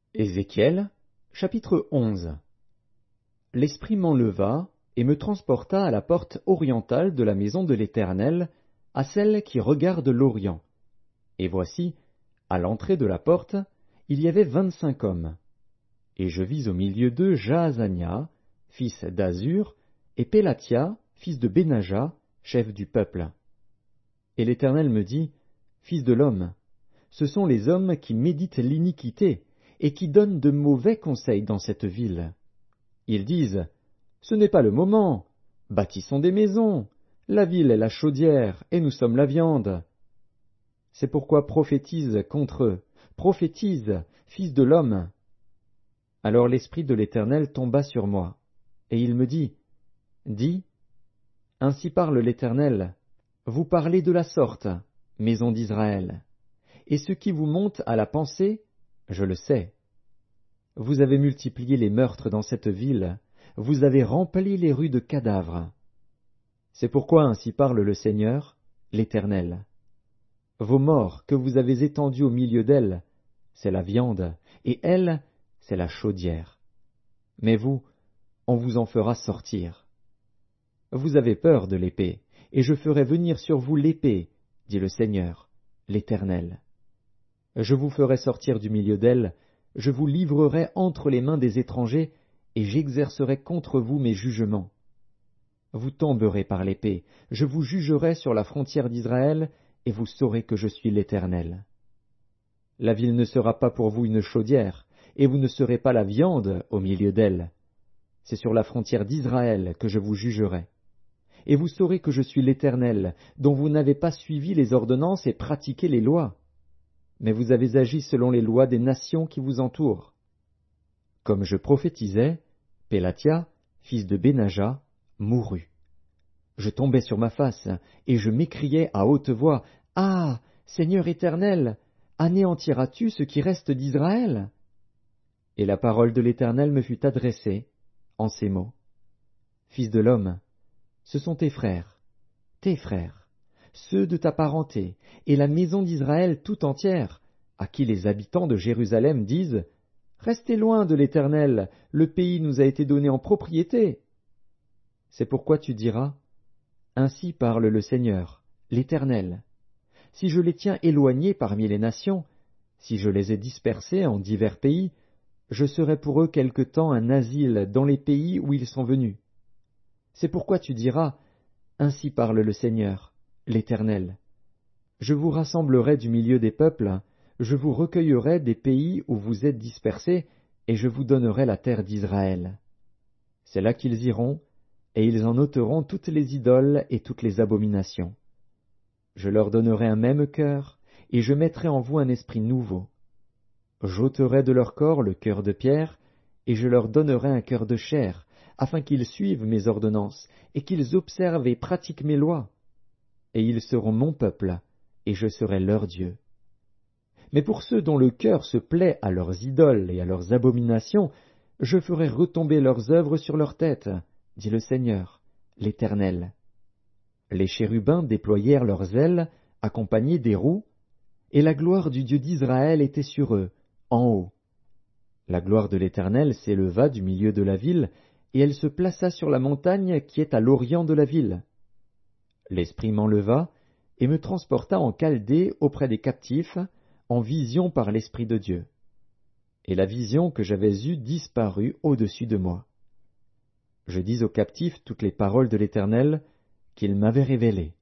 Ézéchiel, chapitre 11. L'Esprit m'enleva et me transporta à la porte orientale de la maison de l'Éternel, à celle qui regarde l'Orient. Et voici, à l'entrée de la porte, il y avait 25 hommes. Et je vis au milieu d'eux Jaazania, fils d'Azur, et Pélatia, fils de Benaja, chef du peuple. Et l'Éternel me dit, Fils de l'homme, ce sont les hommes qui méditent l'iniquité et qui donnent de mauvais conseils dans cette ville. Ils disent, Ce n'est pas le moment, bâtissons des maisons, la ville est la chaudière et nous sommes la viande. C'est pourquoi prophétise contre eux, prophétise, fils de l'homme. Alors l'Esprit de l'Éternel tomba sur moi, et il me dit, Dis, ainsi parle l'Éternel, vous parlez de la sorte, maison d'Israël, et ce qui vous monte à la pensée, je le sais. Vous avez multiplié les meurtres dans cette ville, vous avez rempli les rues de cadavres. C'est pourquoi ainsi parle le Seigneur, l'Éternel. Vos morts que vous avez étendus au milieu d'elles, c'est la viande, et elle, c'est la chaudière. Mais vous, on vous en fera sortir. Vous avez peur de l'épée, et je ferai venir sur vous l'épée, dit le Seigneur, l'Éternel. Je vous ferai sortir du milieu d'elle, je vous livrerai entre les mains des étrangers, et j'exercerai contre vous mes jugements. Vous tomberez par l'épée, je vous jugerai sur la frontière d'Israël, et vous saurez que je suis l'Éternel. La ville ne sera pas pour vous une chaudière, et vous ne serez pas la viande au milieu d'elle. C'est sur la frontière d'Israël que je vous jugerai. Et vous saurez que je suis l'Éternel, dont vous n'avez pas suivi les ordonnances et pratiqué les lois. Mais vous avez agi selon les lois des nations qui vous entourent. Comme je prophétisais, Pélatia, fils de Benaja, mourut. Je tombai sur ma face, et je m'écriai à haute voix, Ah, Seigneur Éternel, anéantiras-tu ce qui reste d'Israël? Et la parole de l'Éternel me fut adressée, en ces mots. Fils de l'homme, ce sont tes frères, ceux de ta parenté, et la maison d'Israël tout entière, à qui les habitants de Jérusalem disent, Restez loin de l'Éternel, le pays nous a été donné en propriété. C'est pourquoi tu diras, Ainsi parle le Seigneur, l'Éternel. Si je les tiens éloignés parmi les nations, si je les ai dispersés en divers pays, je serai pour eux quelque temps un asile dans les pays où ils sont venus. C'est pourquoi tu diras, Ainsi parle le Seigneur, l'Éternel. Je vous rassemblerai du milieu des peuples, je vous recueillerai des pays où vous êtes dispersés, et je vous donnerai la terre d'Israël. C'est là qu'ils iront, et ils en ôteront toutes les idoles et toutes les abominations. Je leur donnerai un même cœur, et je mettrai en vous un esprit nouveau. J'ôterai de leur corps le cœur de pierre, et je leur donnerai un cœur de chair, afin qu'ils suivent mes ordonnances, et qu'ils observent et pratiquent mes lois. Et ils seront mon peuple, et je serai leur Dieu. Mais pour ceux dont le cœur se plaît à leurs idoles et à leurs abominations, je ferai retomber leurs œuvres sur leur tête, dit le Seigneur, l'Éternel. Les chérubins déployèrent leurs ailes, accompagnés des roues, et la gloire du Dieu d'Israël était sur eux, en haut. La gloire de l'Éternel s'éleva du milieu de la ville, et elle se plaça sur la montagne qui est à l'orient de la ville. L'Esprit m'enleva, et me transporta en Chaldée auprès des captifs, en vision par l'Esprit de Dieu. Et la vision que j'avais eue disparut au-dessus de moi. Je dis aux captifs toutes les paroles de l'Éternel qu'il m'avait révélées.